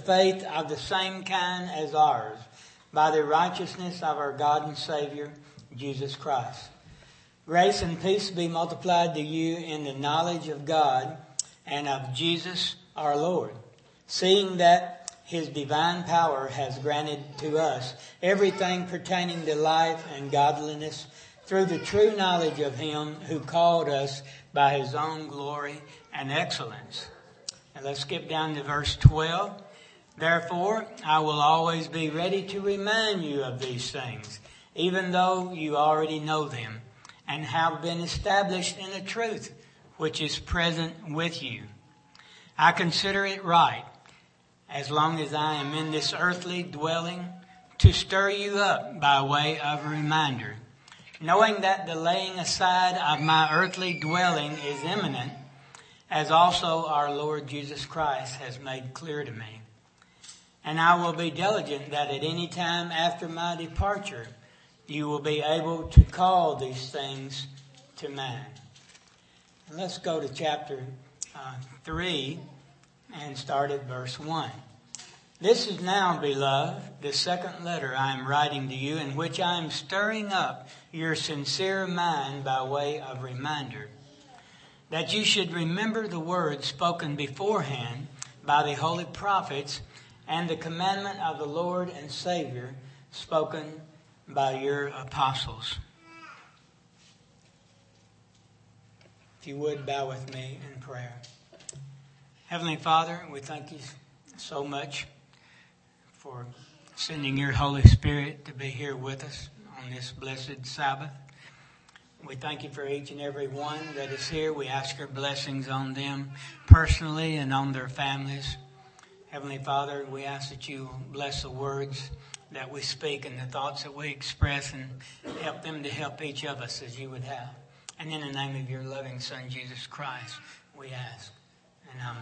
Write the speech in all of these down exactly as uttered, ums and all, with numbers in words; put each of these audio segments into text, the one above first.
faith of the same kind as ours, by the righteousness of our God and Savior, Jesus Christ. Grace and peace be multiplied to you in the knowledge of God and of Jesus our Lord, seeing that His divine power has granted to us everything pertaining to life and godliness through the true knowledge of Him who called us by His own glory and excellence. And let's skip down to verse twelve. Therefore, I will always be ready to remind you of these things, even though you already know them and have been established in the truth which is present with you. I consider it right, as long as I am in this earthly dwelling, to stir you up by way of a reminder, knowing that the laying aside of my earthly dwelling is imminent, as also our Lord Jesus Christ has made clear to me. And I will be diligent that at any time after my departure, you will be able to call these things to mind. And let's go to chapter uh, three and start at verse one. This is now, beloved, the second letter I am writing to you, in which I am stirring up your sincere mind by way of reminder, that you should remember the words spoken beforehand by the holy prophets and the commandment of the Lord and Savior spoken by your apostles. If you would, bow with me in prayer. Heavenly Father, we thank you so much for sending your Holy Spirit to be here with us on this blessed Sabbath. We thank you for each and every one that is here. We ask your blessings on them personally and on their families. Heavenly Father, we ask that you bless the words that we speak and the thoughts that we express, and help them to help each of us as you would have. And in the name of your loving Son, Jesus Christ, we ask, and amen.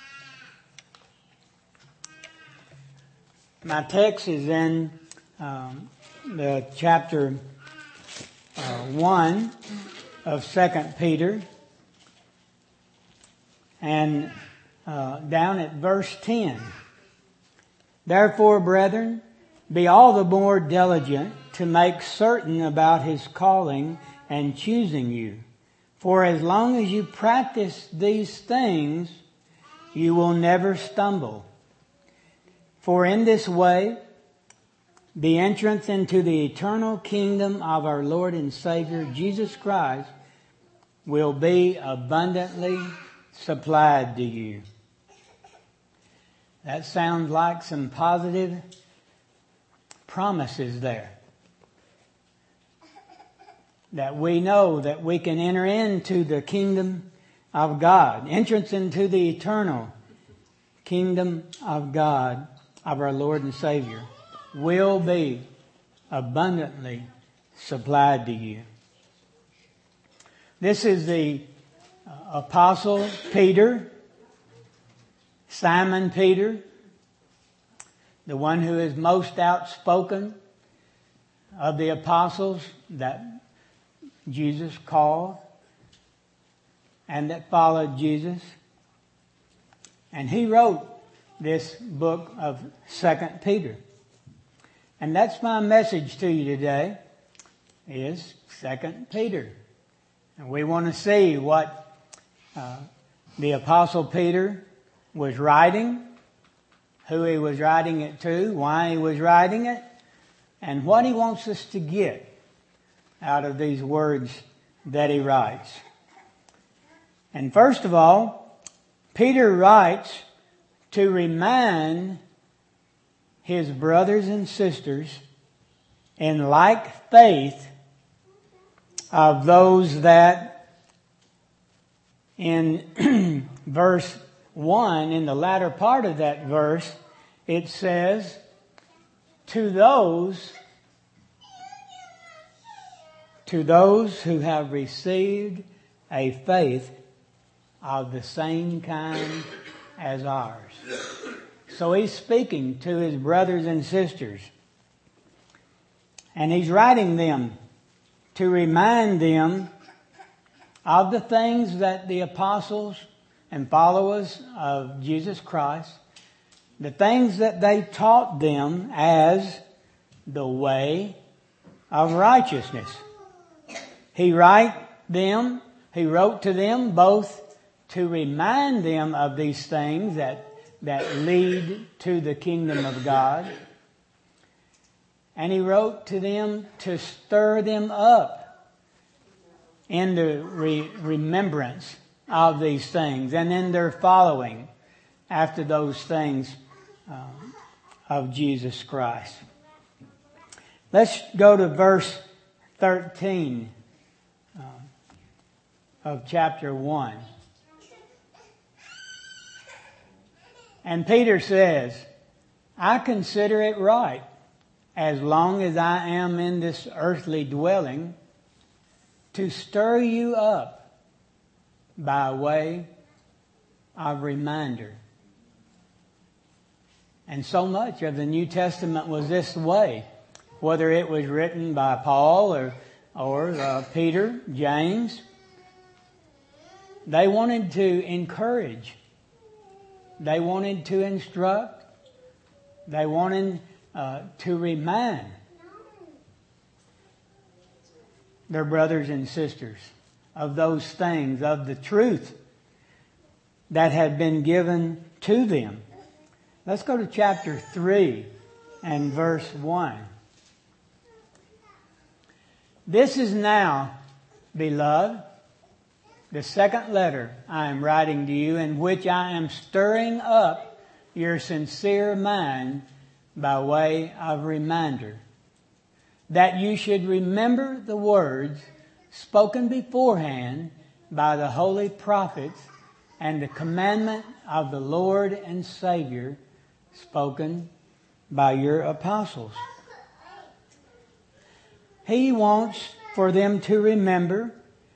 My text is in um, the chapter uh, one of Second Peter, and uh, down at verse ten. Therefore, brethren, be all the more diligent to make certain about His calling and choosing you. For as long as you practice these things, you will never stumble. For in this way, the entrance into the eternal kingdom of our Lord and Savior, Jesus Christ, will be abundantly supplied to you. That sounds like some positive promises there. That we know that we can enter into the kingdom of God. Entrance into the eternal kingdom of God, of our Lord and Savior, will be abundantly supplied to you. This is the Apostle Peter, Simon Peter, the one who is most outspoken of the apostles that Jesus called and that followed Jesus. And he wrote this book of Second Peter. And that's my message to you today, is Second Peter. And we want to see what uh, the Apostle Peter was writing, who he was writing it to, why he was writing it, and what he wants us to get out of these words that he writes. And first of all, Peter writes to remind his brothers and sisters in like faith of those that in verse one, in the latter part of that verse, it says, to those, to those who have received a faith of the same kind as ours. So he's speaking to his brothers and sisters. And he's writing them to remind them of the things that the apostles and followers of Jesus Christ, the things that they taught them as the way of righteousness. He write them, he wrote to them both to remind them of these things that, that lead to the kingdom of God. And he wrote to them to stir them up in the re- remembrance of these things and in their following after those things uh, of Jesus Christ. Let's go to verse thirteen uh, of chapter one. And Peter says, I consider it right, as long as I am in this earthly dwelling, to stir you up by way of reminder. And so much of the New Testament was this way, whether it was written by Paul or, or uh, Peter, James. They wanted to encourage. They wanted to instruct. They wanted uh, to remind their brothers and sisters of those things, of the truth that had been given to them. Let's go to chapter three and verse one. This is now, beloved, the second letter I am writing to you, in which I am stirring up your sincere mind by way of reminder, that you should remember the words spoken beforehand by the holy prophets and the commandment of the Lord and Savior spoken by your apostles. He wants for them to remember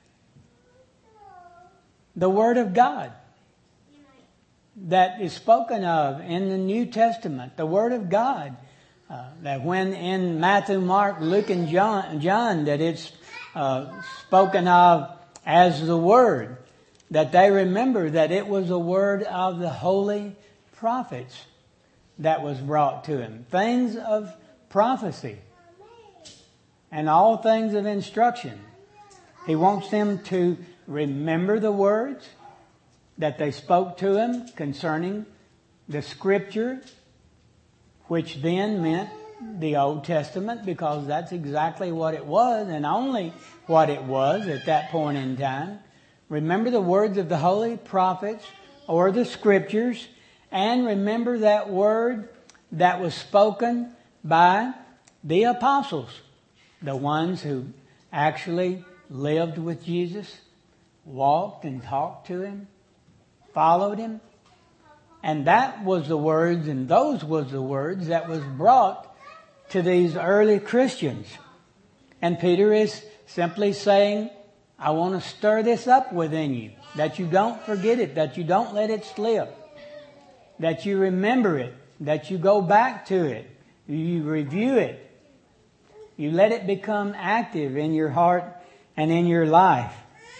the Word of God that is spoken of in the New Testament. The Word of God. Uh, that when in Matthew, Mark, Luke, and John, John that it's uh, spoken of as the Word. That they remember that it was the word of the holy prophets that was brought to him. Things of prophecy and all things of instruction. He wants them to remember the words that they spoke to him concerning the Scripture, which then meant the Old Testament, because that's exactly what it was and only what it was at that point in time. Remember the words of the holy prophets or the Scriptures, and remember that word that was spoken by the apostles, the ones who actually lived with Jesus, walked and talked to him, followed him. And that was the words, and those was the words that was brought to these early Christians. And Peter is simply saying, I want to stir this up within you, that you don't forget it, that you don't let it slip, that you remember it, that you go back to it, you review it, you let it become active in your heart and in your life.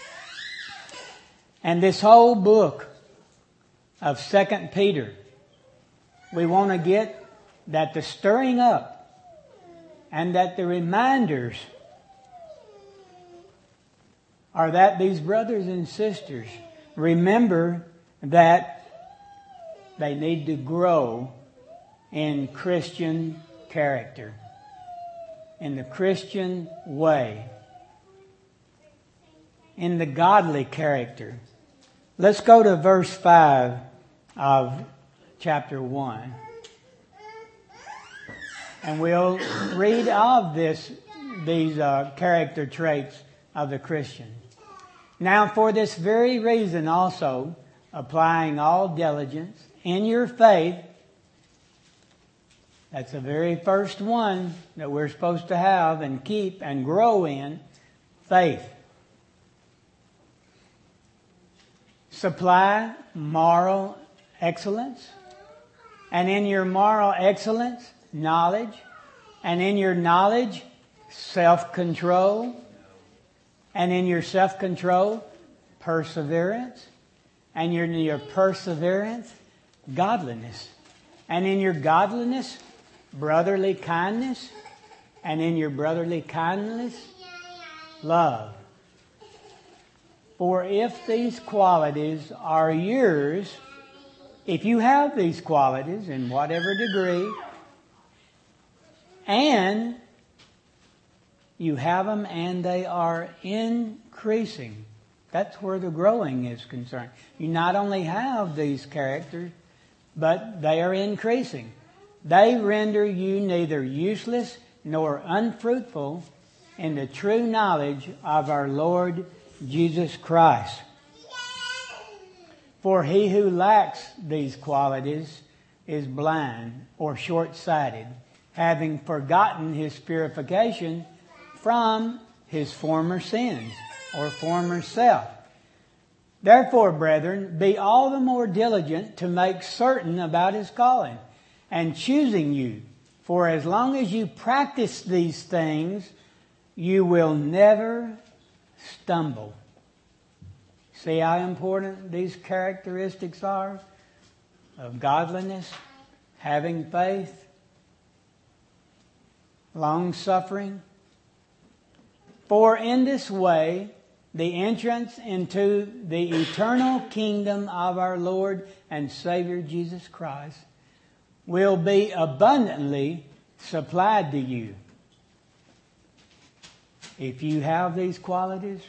And this whole book of Second Peter, we want to get that the stirring up and that the reminders are that these brothers and sisters remember that they need to grow in Christian character, in the Christian way, in the godly character. Let's go to verse five of chapter one. And we'll read of this, these uh, character traits of the Christian. Now for this very reason also, applying all diligence in your faith, that's the very first one that we're supposed to have and keep and grow in, faith. Supply moral excellence, and in your moral excellence, knowledge, and in your knowledge, self-control, and in your self-control, perseverance, and in your perseverance, godliness, And in your godliness, brotherly kindness. And in your brotherly kindness, love. For if these qualities are yours, if you have these qualities in whatever degree, and you have them and they are increasing, that's where the growing is concerned. You not only have these characters, but they are increasing. They render you neither useless nor unfruitful in the true knowledge of our Lord Jesus Christ. For he who lacks these qualities is blind or short-sighted, having forgotten his purification from his former sins or former self. Therefore, brethren, be all the more diligent to make certain about his calling and choosing you. For as long as you practice these things, you will never stumble. See how important these characteristics are of godliness, having faith, long-suffering. For in this way, the entrance into the eternal kingdom of our Lord and Savior Jesus Christ will be abundantly supplied to you. If you have these qualities,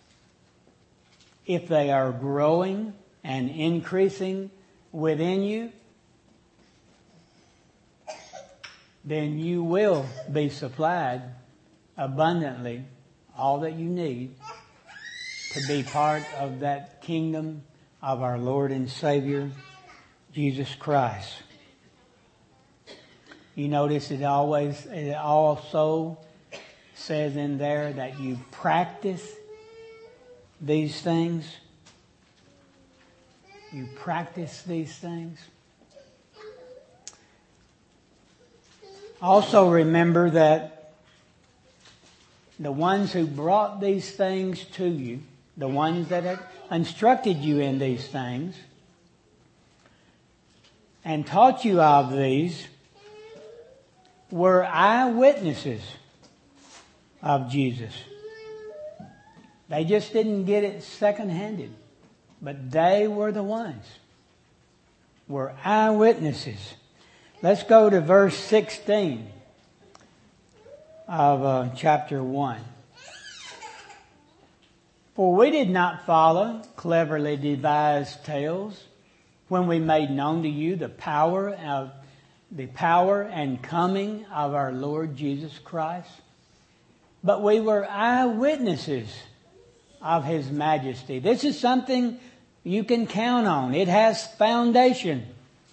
if they are growing and increasing within you, then you will be supplied abundantly all that you need to be part of that kingdom of our Lord and Savior, Jesus Christ. You notice it always, it also says in there that you practice these things. You practice these things. Also remember that the ones who brought these things to you, the ones that had instructed you in these things and taught you of these, were eyewitnesses of Jesus. They just didn't get it second-handed, but they were the ones, were eyewitnesses. Let's go to verse sixteen of uh, chapter one. For we did not follow cleverly devised tales when we made known to you the power of the power and coming of our Lord Jesus Christ, but we were eyewitnesses of His majesty. This is something you can count on. It has foundation.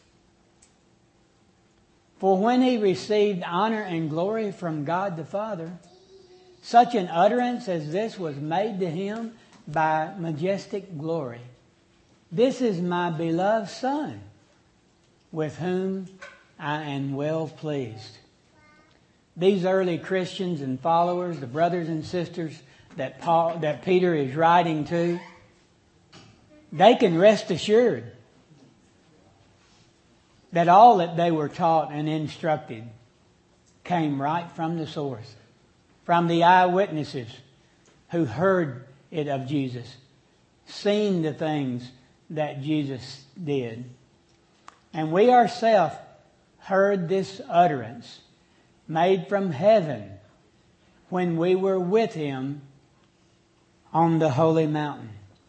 For when He received honor and glory from God the Father, such an utterance as this was made to Him by majestic glory. This is my beloved Son, with whom I am well pleased. These early Christians and followers, the brothers and sisters that Paul, that Peter is writing to, they can rest assured that all that they were taught and instructed came right from the source, from the eyewitnesses who heard it of Jesus, seen the things that Jesus did. And we ourselves heard this utterance made from heaven when we were with Him on the holy mountain.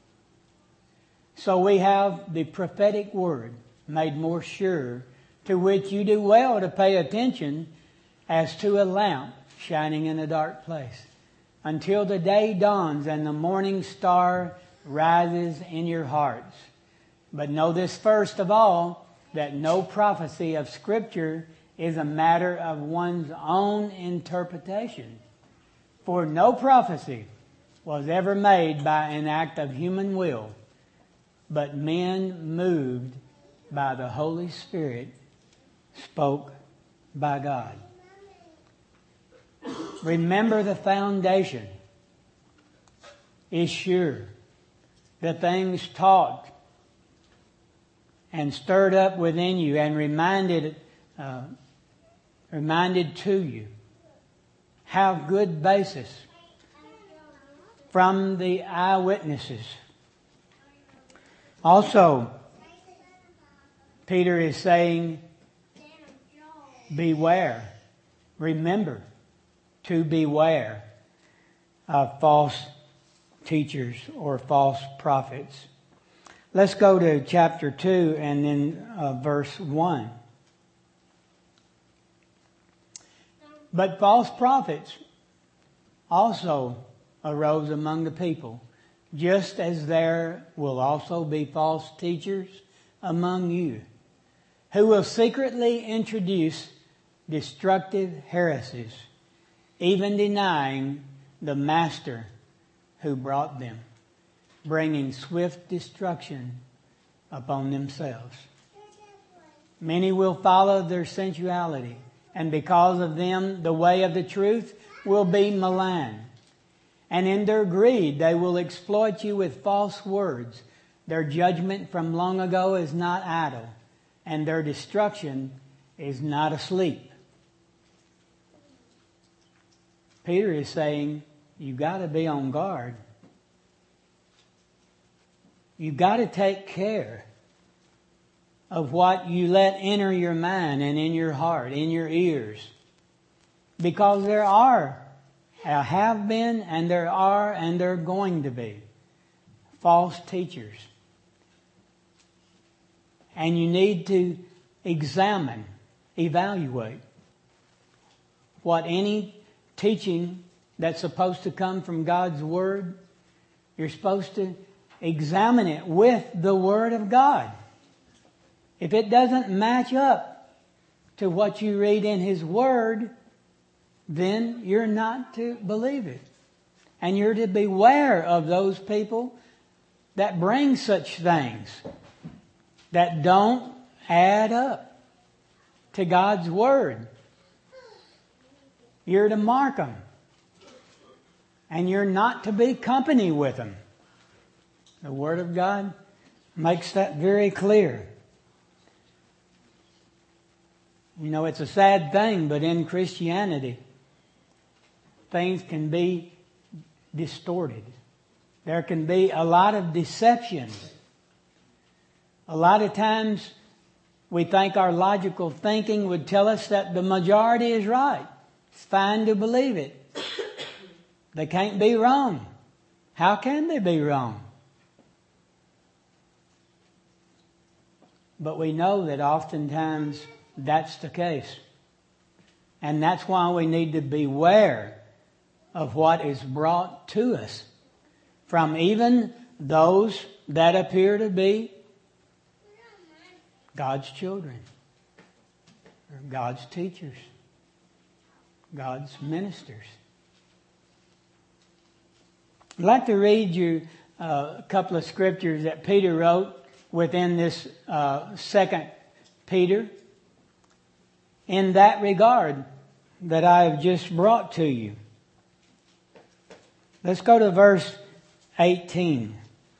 So we have the prophetic word made more sure, to which you do well to pay attention as to a lamp shining in a dark place, until the day dawns and the morning star rises in your hearts. But know this first of all, that no prophecy of Scripture is a matter of one's own interpretation. For no prophecy was ever made by an act of human will, but men moved by the Holy Spirit spoke by God. Remember, the foundation is sure. The things taught and stirred up within you and reminded, uh, reminded to you. Have good basis from the eyewitnesses. Also, Peter is saying, beware. Remember to beware of false teachers or false prophets. Let's go to chapter two and then uh, verse one. But false prophets also arose among the people, just as there will also be false teachers among you, who will secretly introduce destructive heresies, even denying the master who brought them, bringing swift destruction upon themselves. Many will follow their sensuality, and because of them the way of the truth will be maligned. And in their greed they will exploit you with false words. Their judgment from long ago is not idle, and their destruction is not asleep. Peter is saying, you've got to be on guard. You've got to take care of what you let enter your mind and in your heart, in your ears. Because there are, have been, and there are, and there are going to be false teachers. And you need to examine, evaluate what any teaching that's supposed to come from God's Word, you're supposed to examine it with the Word of God. If it doesn't match up to what you read in His Word, then you're not to believe it. And you're to beware of those people that bring such things that don't add up to God's Word. You're to mark them. And you're not to be company with them. The Word of God makes that very clear. You know, it's a sad thing, but in Christianity, things can be distorted. There can be a lot of deception. A lot of times we think our logical thinking would tell us that the majority is right. It's fine to believe it. They can't be wrong. How can they be wrong? But we know that oftentimes that's the case. And that's why we need to beware of what is brought to us from even those that appear to be God's children, or God's teachers, God's ministers. I'd like to read you uh, a couple of scriptures that Peter wrote within this uh, second Peter in that regard that I have just brought to you. Let's go to verse eighteen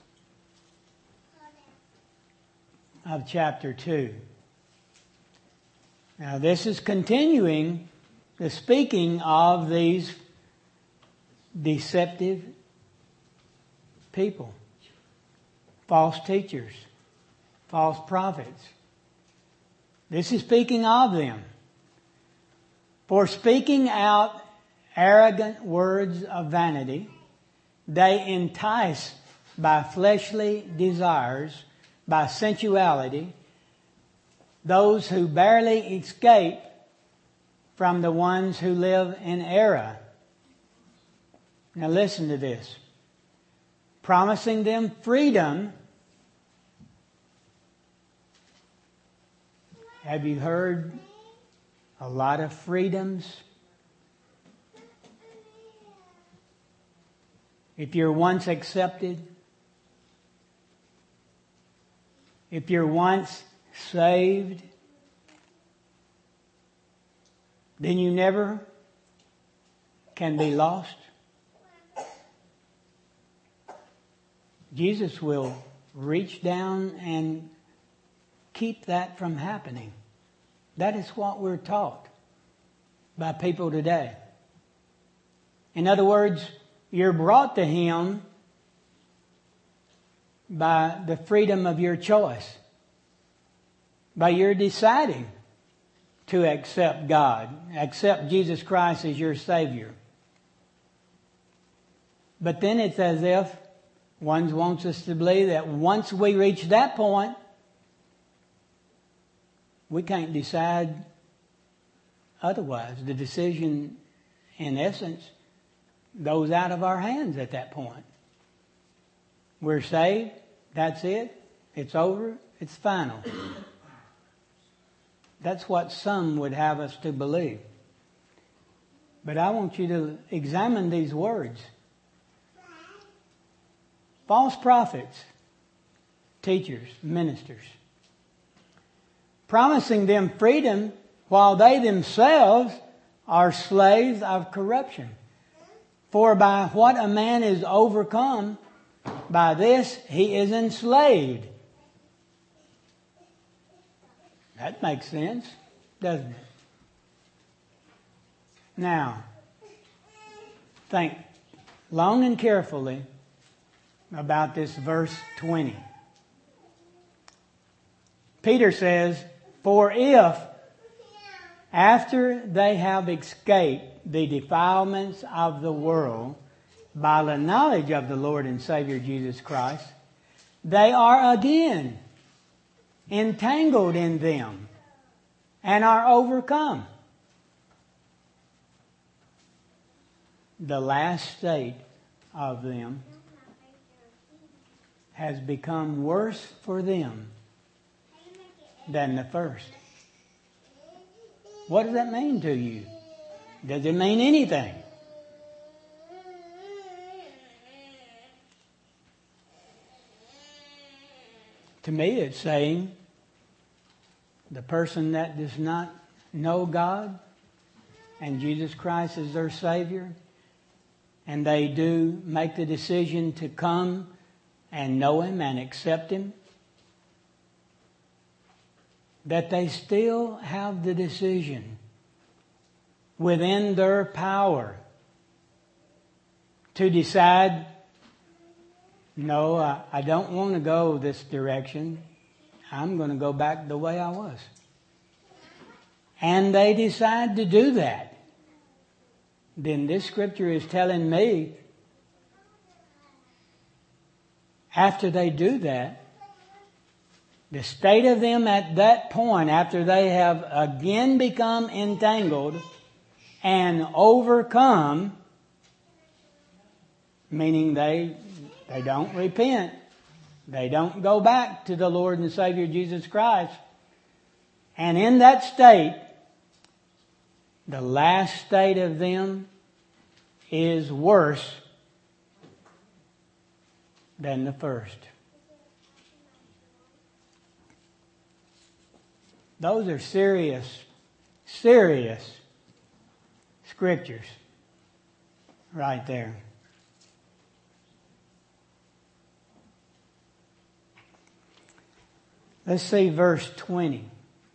of chapter two. Now this is continuing the speaking of these deceptive people, false teachers, false prophets. This is speaking of them. For speaking out arrogant words of vanity, they entice by fleshly desires, by sensuality, those who barely escape from the ones who live in error. Now listen to this. Promising them freedom. Have you heard a lot of freedoms? If you're once accepted, if you're once saved, then you never can be lost. Jesus will reach down and keep that from happening. That is what we're taught by people today. In other words, you're brought to Him by the freedom of your choice, by your deciding to accept God, accept Jesus Christ as your Savior. But then it's as if one wants us to believe that once we reach that point, we can't decide otherwise. The decision, in essence, goes out of our hands at that point. We're saved. That's it. It's over. It's final. That's what some would have us to believe. But I want you to examine these words. False prophets, teachers, ministers, promising them freedom while they themselves are slaves of corruption. For by what a man is overcome, by this he is enslaved. That makes sense, doesn't it? Now, think long and carefully about this verse twenty. Peter says, for if, after they have escaped the defilements of the world by the knowledge of the Lord and Savior Jesus Christ, they are again entangled in them and are overcome. The last state of them has become worse for them than the first. What does that mean to you? Does it mean anything? To me, it's saying the person that does not know God and Jesus Christ as their Savior, and they do make the decision to come and know Him and accept Him, that they still have the decision within their power to decide, no, I, I don't want to go this direction. I'm going to go back the way I was. And they decide to do that. Then this scripture is telling me, after they do that, the state of them at that point, after they have again become entangled and overcome, meaning they they don't repent, they don't go back to the Lord and Savior Jesus Christ, and in that state, the last state of them is worse than the first. Those are serious, serious scriptures right there. Let's see verse twenty.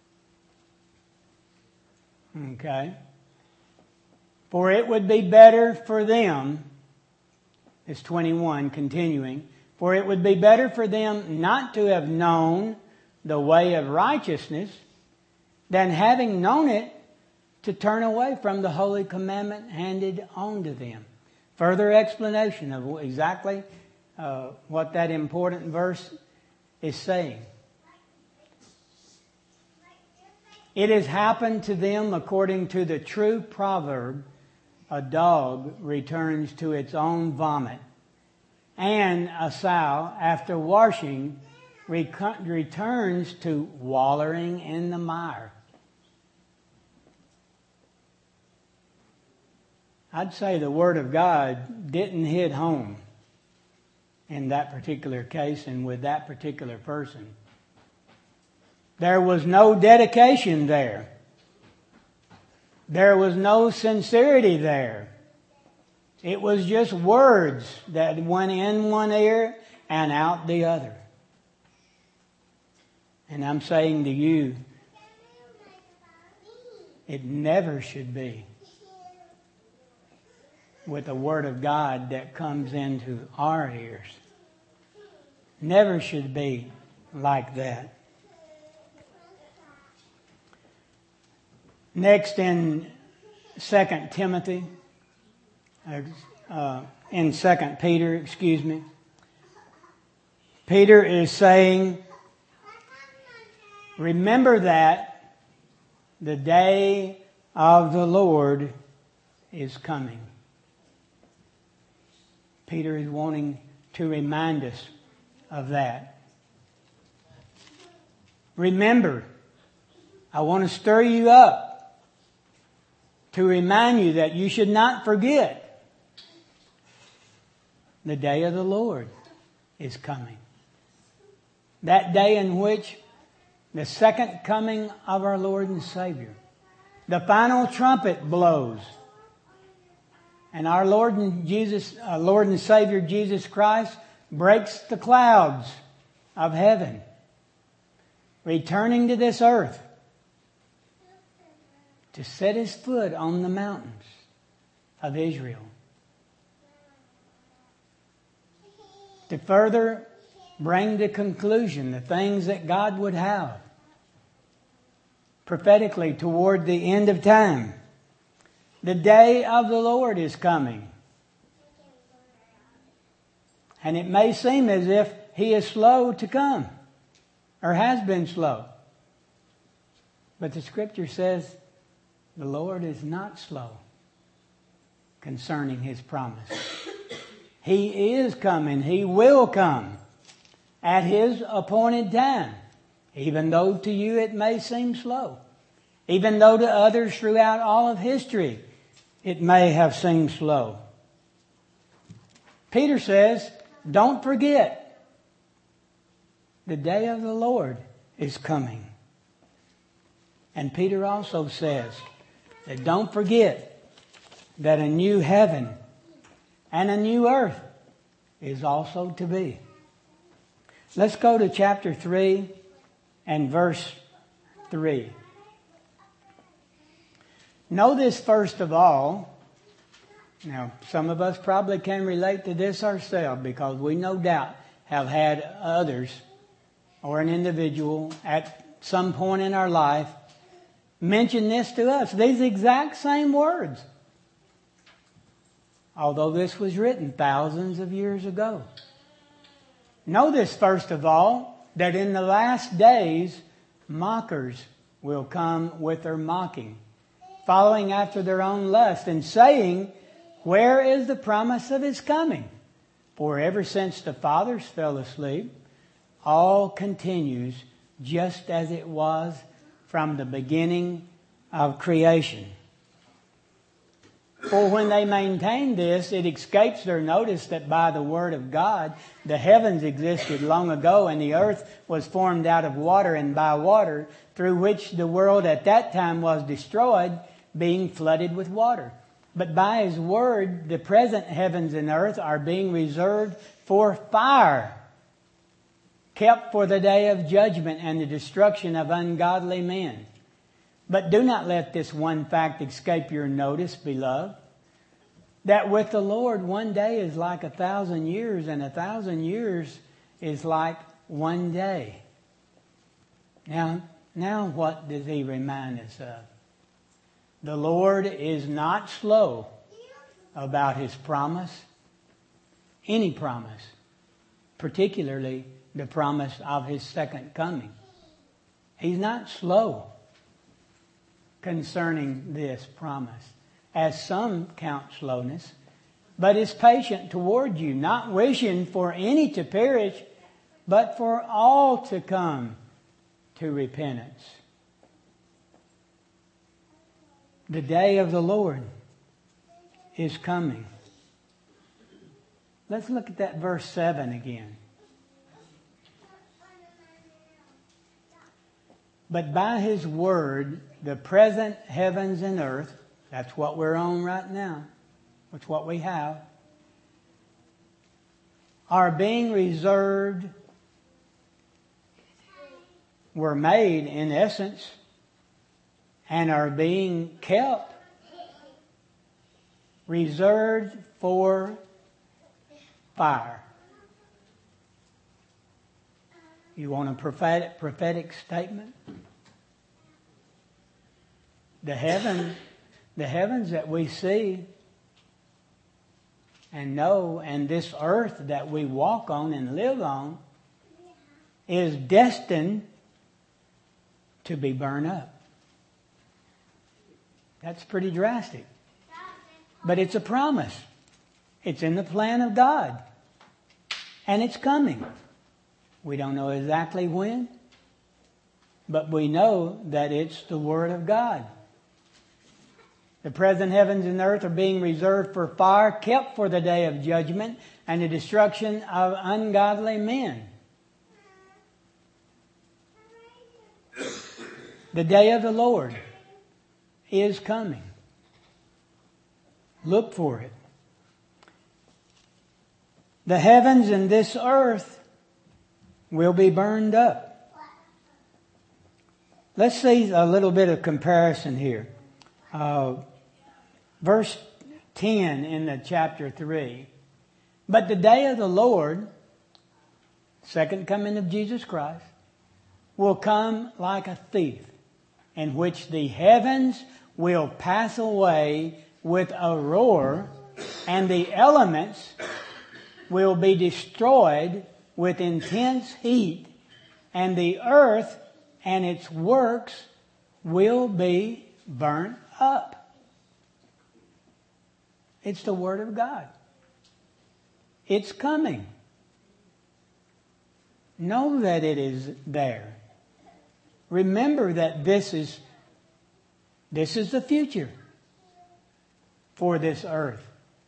Okay. For it would be better for them, it's twenty-one, continuing, for it would be better for them not to have known the way of righteousness than having known it to turn away from the holy commandment handed on to them. Further explanation of exactly uh, what that important verse is saying. It has happened to them according to the true proverb, a dog returns to its own vomit, and a sow, after washing, rec- returns to wallowing in the mire. I'd say the Word of God didn't hit home in that particular case and with that particular person. There was no dedication there. There was no sincerity there. It was just words that went in one ear and out the other. And I'm saying to you, it never should be with the Word of God that comes into our ears. Never should be like that. Next in Second Timothy, uh, in Second Peter, excuse me, Peter is saying, remember that the day of the Lord is coming. Peter is wanting to remind us of that. Remember, I want to stir you up to remind you that you should not forget the day of the Lord is coming. That day in which the second coming of our Lord and Savior, the final trumpet blows, and our Lord and Jesus, uh, Lord and Savior Jesus Christ breaks the clouds of heaven, returning to this earth to set His foot on the mountains of Israel, to further bring to conclusion the things that God would have prophetically toward the end of time. The day of the Lord is coming. And it may seem as if He is slow to come, or has been slow. But the Scripture says the Lord is not slow concerning His promise. He is coming. He will come at His appointed time, even though to you it may seem slow. Even though to others throughout all of history it may have seemed slow. Peter says, don't forget, the day of the Lord is coming. And Peter also says that don't forget that a new heaven and a new earth is also to be. Let's go to chapter three and verse three. Know this first of all. Now, some of us probably can relate to this ourselves because we no doubt have had others or an individual at some point in our life mention this to us. These exact same words. Although this was written thousands of years ago. Know this first of all, that in the last days, mockers will come with their mocking, following after their own lust, and saying, where is the promise of His coming? For ever since the fathers fell asleep, all continues just as it was from the beginning of creation. For when they maintain this, it escapes their notice that by the word of God, the heavens existed long ago, and the earth was formed out of water and by water, through which the world at that time was destroyed, being flooded with water. But by His word, the present heavens and earth are being reserved for fire, kept for the day of judgment and the destruction of ungodly men. But do not let this one fact escape your notice, beloved, that with the Lord one day is like a thousand years, and a thousand years is like one day. Now, now what does He remind us of? The Lord is not slow about His promise, any promise, particularly the promise of His second coming. He's not slow concerning this promise, as some count slowness, but is patient toward you, not wishing for any to perish, but for all to come to repentance. The day of the Lord is coming. Let's look at that verse seven again. But by His word, the present heavens and earth, that's what we're on right now, that's what we have, are being reserved were made in essence and are being kept reserved for fire. You want a prophetic, prophetic statement? The heaven, the heavens that we see and know, and this earth that we walk on and live on, is destined to be burned up. That's pretty drastic. But it's a promise. It's in the plan of God. And it's coming. We don't know exactly when, but we know that it's the Word of God. The present heavens and earth are being reserved for fire, kept for the day of judgment and the destruction of ungodly men. The day of the Lord is coming. Look for it. The heavens and this earth will be burned up. Let's see a little bit of comparison here. Uh, verse ten in the chapter three. But the day of the Lord, second coming of Jesus Christ, will come like a thief, in which the heavens will pass away with a roar, and the elements will be destroyed with intense heat, and the earth and its works will be burnt up. It's the Word of God. It's coming. Know that it is there. Remember that this is this is the future for this earth.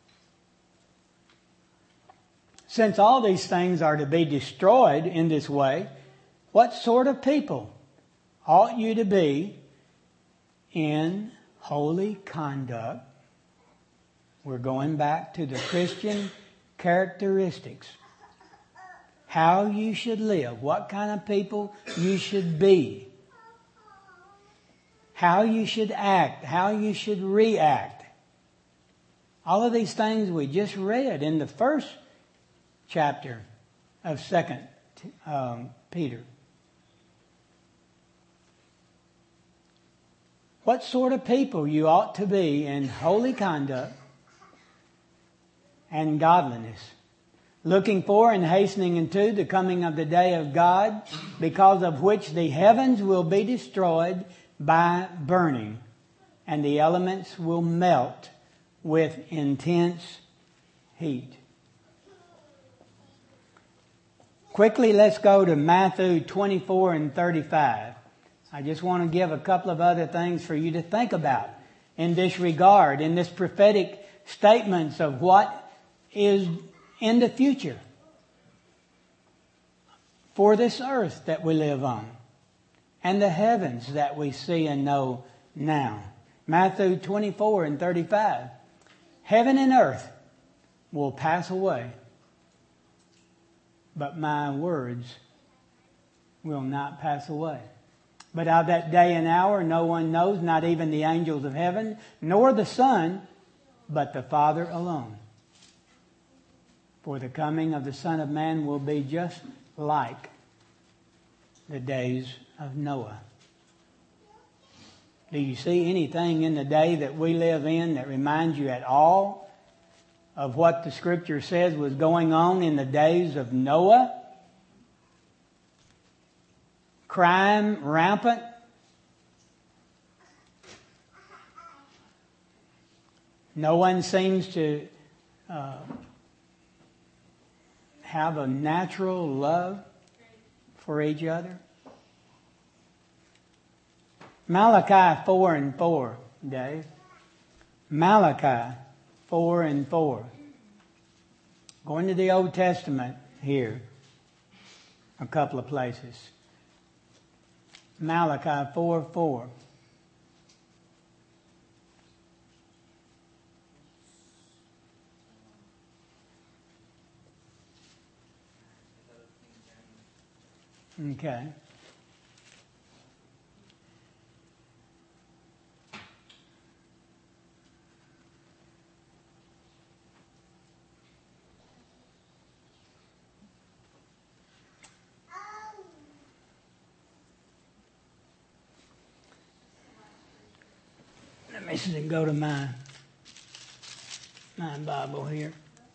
Since all these things are to be destroyed in this way, what sort of people ought you to be in holy conduct? We're going back to the Christian characteristics. How you should live, what kind of people you should be, how you should act, how you should react. All of these things we just read in the first chapter of Second um, Peter. What sort of people you ought to be in holy conduct and godliness, looking for and hastening into the coming of the day of God, because of which the heavens will be destroyed by burning, and the elements will melt with intense heat. Quickly, let's go to Matthew twenty-four and thirty-five. I just want to give a couple of other things for you to think about in this regard, in this prophetic statements of what is in the future for this earth that we live on and the heavens that we see and know now. Matthew twenty-four and thirty-five. Heaven and earth will pass away, but my words will not pass away. But of that day and hour no one knows, not even the angels of heaven, nor the Son, but the Father alone. For the coming of the Son of Man will be just like the days of Noah. Do you see anything in the day that we live in that reminds you at all of what the Scripture says was going on in the days of Noah? Crime rampant. No one seems to uh, have a natural love for each other. Malachi four and four, Dave. Malachi four and four. Going to the Old Testament here, a couple of places. Malachi four four. Okay. Let me see, go to my, my Bible here.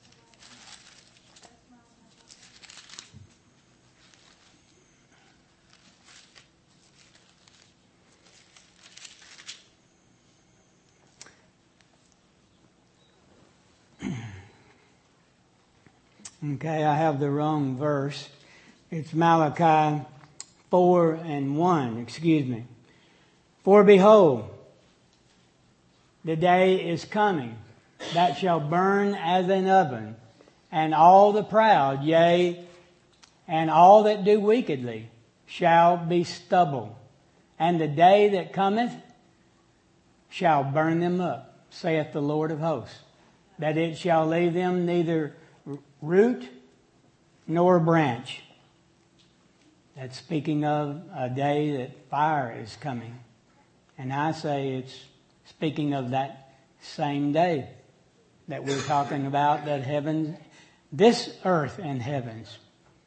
Okay, I have the wrong verse. It's Malachi four and one, excuse me. For behold, the day is coming that shall burn as an oven, and all the proud, yea, and all that do wickedly shall be stubble. And the day that cometh shall burn them up, saith the Lord of hosts, that it shall leave them neither root nor branch. That's speaking of a day that fire is coming. And I say it's speaking of that same day that we're talking about, that heaven, this earth and heavens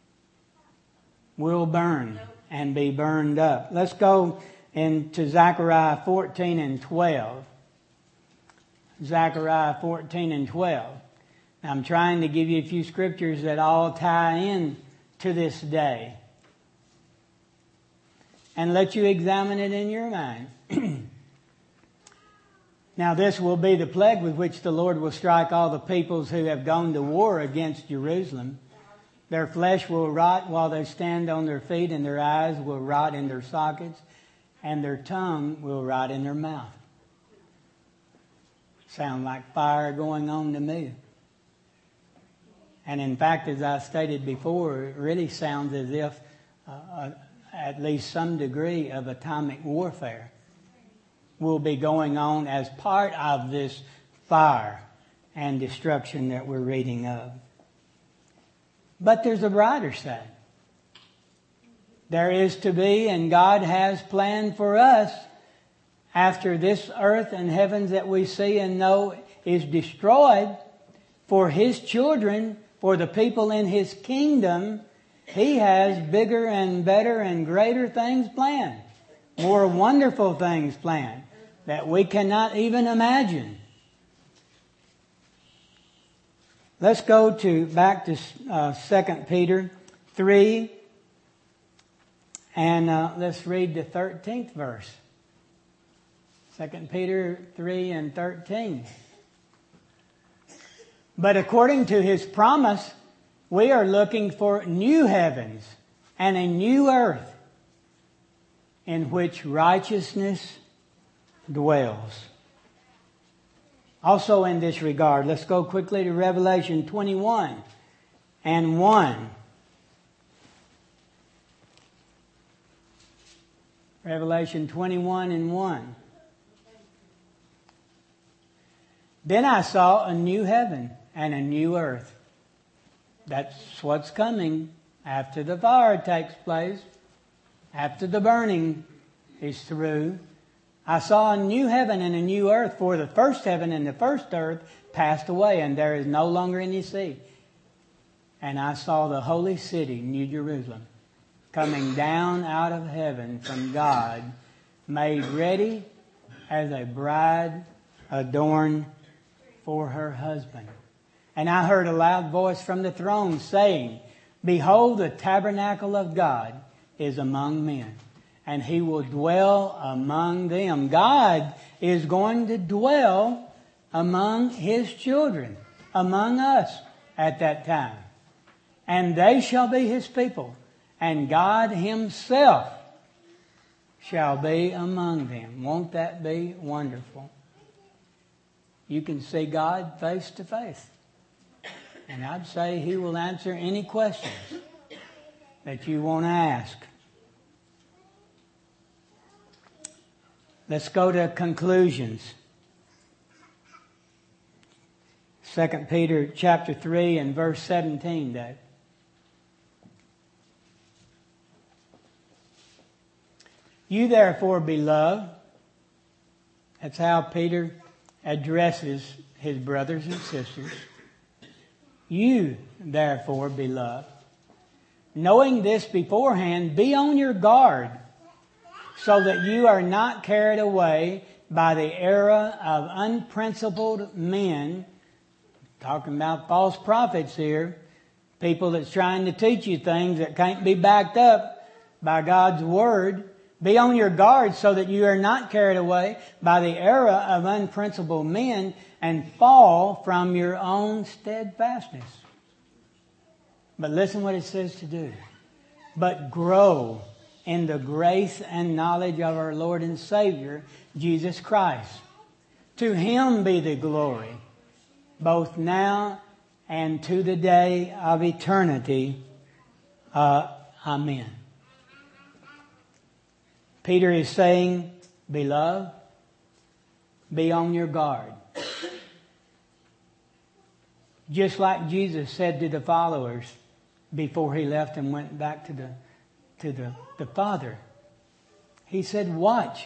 will burn and be burned up. Let's go into Zechariah fourteen and twelve. Zechariah fourteen and twelve. Now, I'm trying to give you a few scriptures that all tie in to this day, and let you examine it in your mind. Now, this will be the plague with which the Lord will strike all the peoples who have gone to war against Jerusalem. Their flesh will rot while they stand on their feet, and their eyes will rot in their sockets, and their tongue will rot in their mouth. Sound like fire going on to me. And in fact, as I stated before, it really sounds as if uh, uh, at least some degree of atomic warfare will be going on as part of this fire and destruction that we're reading of. But there's a brighter side. There is to be, and God has planned for us, after this earth and heavens that we see and know is destroyed, for His children, for the people in His kingdom, He has bigger and better and greater things planned. More wonderful things planned that we cannot even imagine. Let's go to back to uh, Second Peter three, and uh, let's read the thirteenth verse. Second Peter three and thirteen. But according to His promise, we are looking for new heavens and a new earth in which righteousness dwells. Also in this regard, let's go quickly to Revelation twenty-one and one. Revelation twenty-one and one. Then I saw a new heaven and a new earth. That's what's coming after the fire takes place, after the burning is through. I saw a new heaven and a new earth, for the first heaven and the first earth passed away, and there is no longer any sea. And I saw the holy city, New Jerusalem, coming down out of heaven from God, made ready as a bride adorned for her husband. And I heard a loud voice from the throne saying, Behold, the tabernacle of God is among men, and He will dwell among them. God is going to dwell among His children, among us at that time. And they shall be His people, and God Himself shall be among them. Won't that be wonderful? You can see God face to face. And I'd say He will answer any questions that you want to ask. Let's go to conclusions. Second Peter chapter three and verse seventeen, Dave. You therefore, beloved, that's how Peter addresses his brothers and sisters. You, therefore, beloved, knowing this beforehand, be on your guard, so that you are not carried away by the error of unprincipled men, talking about false prophets here, people that's trying to teach you things that can't be backed up by God's Word. Be on your guard so that you are not carried away by the error of unprincipled men and fall from your own steadfastness. But listen what it says to do. But grow in the grace and knowledge of our Lord and Savior, Jesus Christ. To Him be the glory, both now and to the day of eternity. Uh, amen. Peter is saying, beloved, be on your guard. Just like Jesus said to the followers before He left and went back to the, to the, the Father. He said, watch.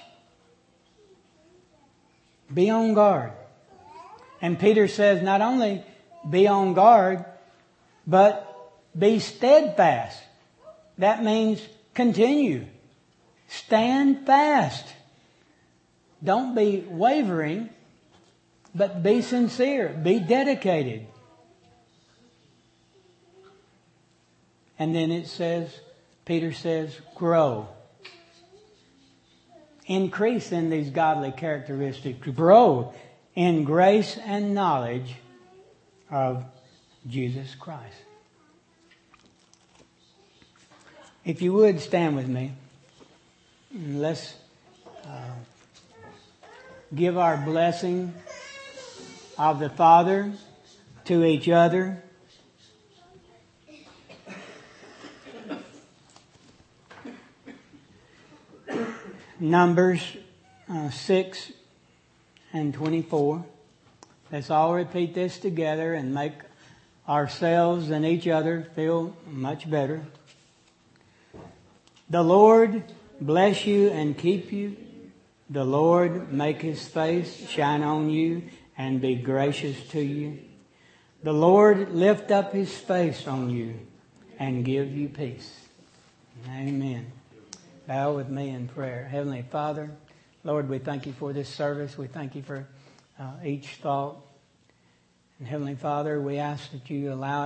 Be on guard. And Peter says, not only be on guard, but be steadfast. That means continue. Stand fast. Don't be wavering, but be sincere. Be dedicated. And then it says, Peter says, grow. Increase in these godly characteristics. Grow in grace and knowledge of Jesus Christ. If you would, stand with me. Let's uh, give our blessing of the Father to each other. Numbers uh, six and twenty-four. Let's all repeat this together and make ourselves and each other feel much better. The Lord bless you and keep you. The Lord make His face shine on you and be gracious to you. The Lord lift up His face on you and give you peace. Amen. Bow with me in prayer. Heavenly Father, Lord, we thank You for this service. We thank You for uh, each thought. And Heavenly Father, we ask that You allow